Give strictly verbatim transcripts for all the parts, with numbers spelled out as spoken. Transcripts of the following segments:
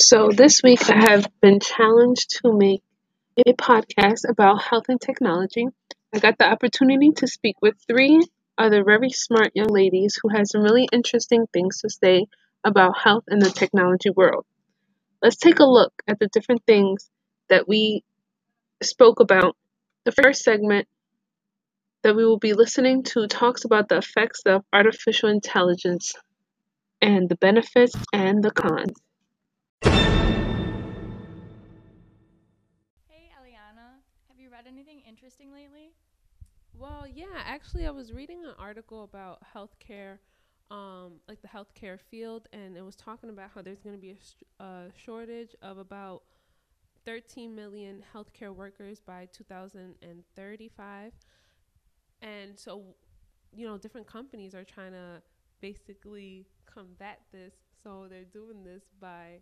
So this week I have been challenged to make a podcast about health and technology. I got the opportunity to speak with three other very smart young ladies who had some really interesting things to say about health in the technology world. Let's take a look at the different things that we spoke about. The first segment that we will be listening to talks about the effects of artificial intelligence and the benefits and the cons. Hey, Eliana, have you read anything interesting lately? Well, yeah, actually, I was reading an article about healthcare, um, like the healthcare field, and it was talking about how there's going to be a, sh- a shortage of about thirteen million healthcare workers by two thousand thirty-five. And so, you know, different companies are trying to basically combat this. So they're doing this by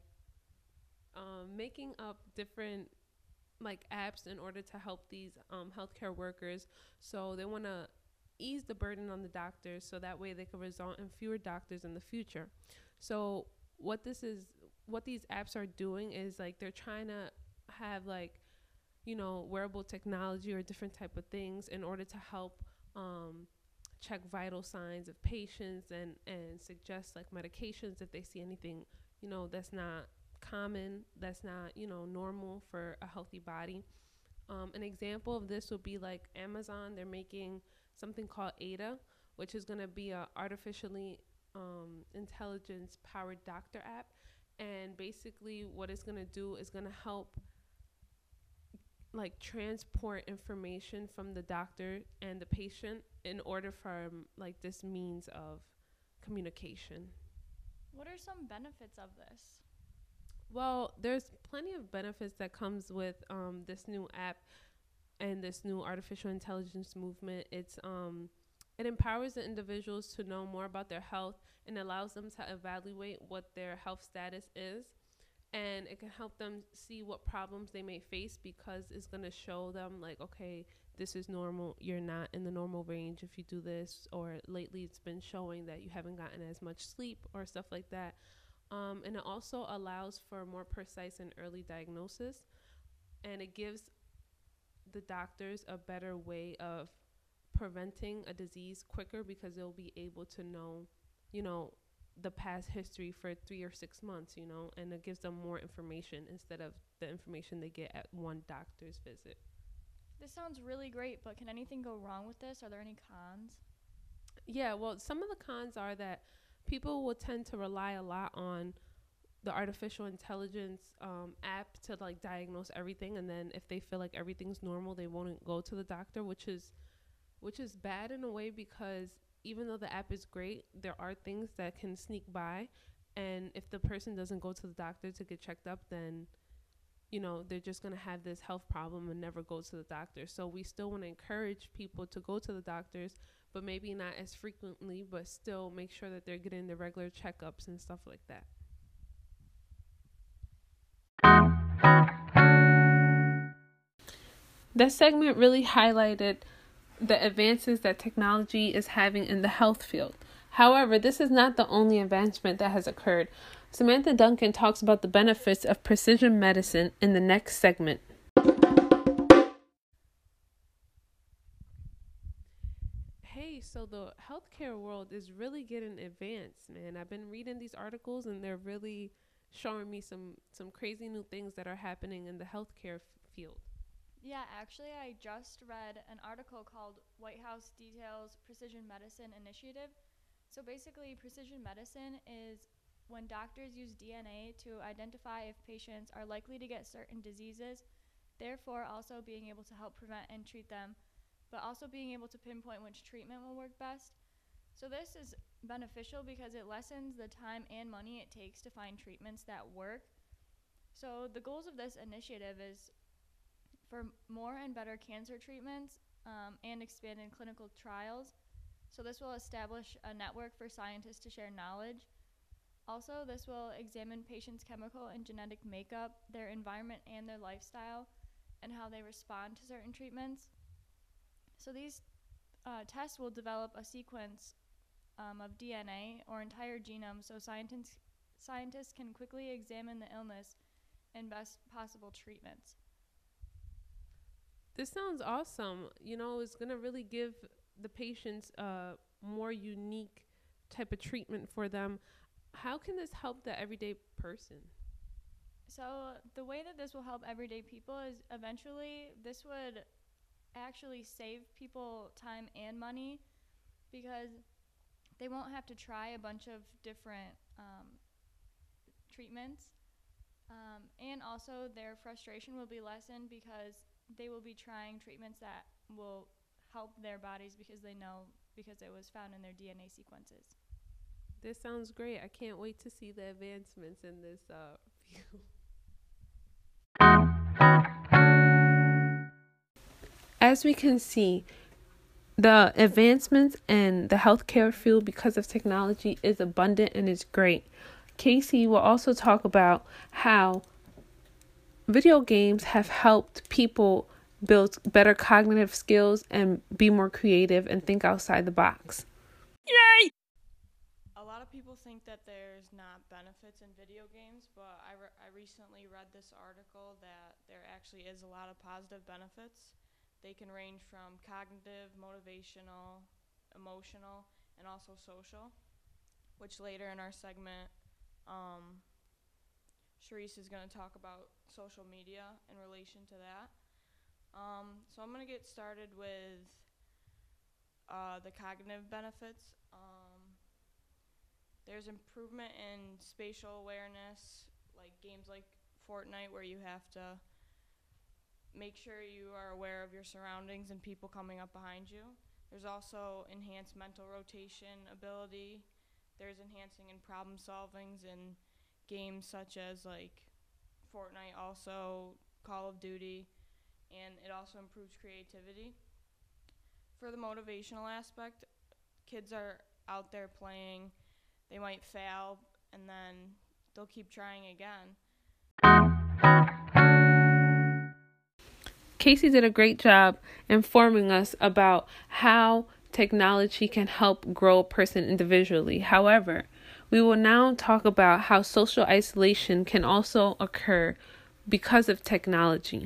um, making up different like apps in order to help these um, healthcare workers. So they want to ease the burden on the doctors so that way they can result in fewer doctors in the future. So what this is, what these apps are doing is like they're trying to have like, you know, wearable technology or different type of things in order to help um, check vital signs of patients and and suggest like medications if they see anything, you know, that's not common, that's not, you know, normal for a healthy body. Um, an example of this would be like Amazon. They're making something called Ada, which is going to be a artificially um, intelligence powered doctor app. And basically, what it's going to do is going to help like transport information from the doctor and the patient in order for um, like this means of communication. What are some benefits of this? Well, there's plenty of benefits that comes with um, this new app and this new artificial intelligence movement. It's um, it empowers the individuals to know more about their health and allows them to evaluate what their health status is. And it can help them see what problems they may face because it's going to show them like, okay, this is normal, you're not in the normal range if you do this, or lately it's been showing that you haven't gotten as much sleep or stuff like that. Um, and it also allows for more precise and early diagnosis, and it gives the doctors a better way of preventing a disease quicker because they'll be able to know, you know, the past history for three or six months, you know, and it gives them more information instead of the information they get at one doctor's visit. This sounds really great, but can anything go wrong with this? Are there any cons? Yeah, well, some of the cons are that people will tend to rely a lot on the artificial intelligence um, app to like diagnose everything, and then if they feel like everything's normal, they won't go to the doctor, which is which is bad in a way because even though the app is great, there are things that can sneak by. And if the person doesn't go to the doctor to get checked up, then, you know, they're just going to have this health problem and never go to the doctor. So we still want to encourage people to go to the doctors, but maybe not as frequently, but still make sure that they're getting the regular checkups and stuff like that. That segment really highlighted the advances that technology is having in the health field. However, this is not the only advancement that has occurred. Samantha Duncan talks about the benefits of precision medicine in the next segment. Hey, so the healthcare world is really getting advanced, man. I've been reading these articles and they're really showing me some some crazy new things that are happening in the healthcare f- field. Yeah, actually, I just read an article called White House Details Precision Medicine Initiative. So basically, precision medicine is when doctors use D N A to identify if patients are likely to get certain diseases, therefore, also being able to help prevent and treat them, but also being able to pinpoint which treatment will work best. So, this is beneficial because it lessens the time and money it takes to find treatments that work. So, the goals of this initiative is for more and better cancer treatments um, and expanded clinical trials. So, this will establish a network for scientists to share knowledge. Also, this will examine patients' chemical and genetic makeup, their environment, and their lifestyle, and how they respond to certain treatments. So, these uh, tests will develop a sequence um, of D N A or entire genome so scientists scientists can quickly examine the illness and best possible treatments. This sounds awesome. You know, it's going to really give the patients a more unique type of treatment for them. How can this help the everyday person? So the way that this will help everyday people is eventually this would actually save people time and money, because they won't have to try a bunch of different um, treatments. Um, and also their frustration will be lessened because they will be trying treatments that will help their bodies because they know, because it was found in their D N A sequences. This sounds great. I can't wait to see the advancements in this uh, field. As we can see, the advancements in the healthcare field because of technology is abundant and is great. Casey will also talk about how video games have helped people build better cognitive skills and be more creative and think outside the box. Yay! A lot of people think that there's not benefits in video games, but I, re- I recently read this article that there actually is a lot of positive benefits. They can range from cognitive, motivational, emotional, and also social, which later in our segment, um, Sharice is going to talk about social media in relation to that. Um, so I'm going to get started with uh, the cognitive benefits. Um, there's improvement in spatial awareness, like games like Fortnite, where you have to make sure you are aware of your surroundings and people coming up behind you. There's also enhanced mental rotation ability. There's enhancing in problem solvings in games such as like Fortnite, also Call of Duty, and it also improves creativity. For the motivational aspect, kids are out there playing, they might fail, and then they'll keep trying again. Casey did a great job informing us about how technology can help grow a person individually. However, we will now talk about how social isolation can also occur because of technology.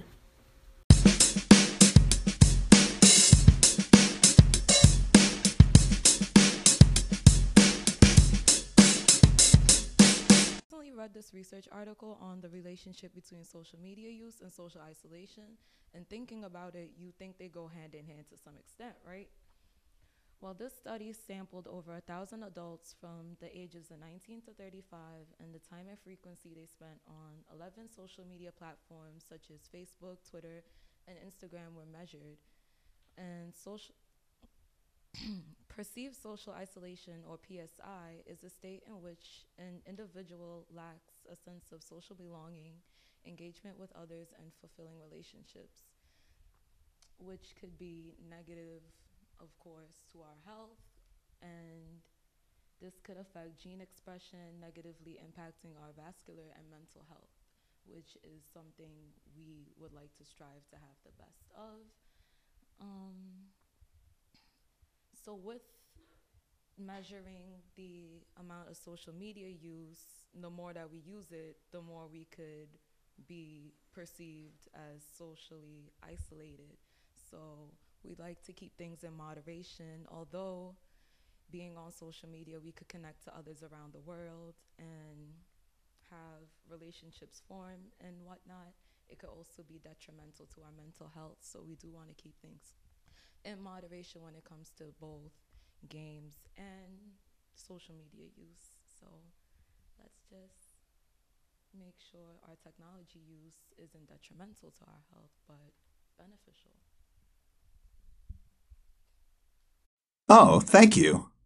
Read this research article on the relationship between social media use and social isolation, and thinking about it, you think they go hand in hand to some extent, right? Well, this study sampled over a thousand adults from the ages of nineteen to thirty-five, and the time and frequency they spent on eleven social media platforms such as Facebook, Twitter, and Instagram were measured. And social Perceived social isolation, or P S I, is a state in which an individual lacks a sense of social belonging, engagement with others, and fulfilling relationships, which could be negative, of course, to our health, and this could affect gene expression, negatively impacting our vascular and mental health, which is something we would like to strive to have the best of. Um, So with measuring the amount of social media use, the more that we use it, the more we could be perceived as socially isolated. So we like to keep things in moderation, although being on social media, we could connect to others around the world and have relationships form and whatnot. It could also be detrimental to our mental health, so we do want to keep things in moderation when it comes to both games and social media use. So let's just make sure our technology use isn't detrimental to our health, but beneficial. Oh, thank you.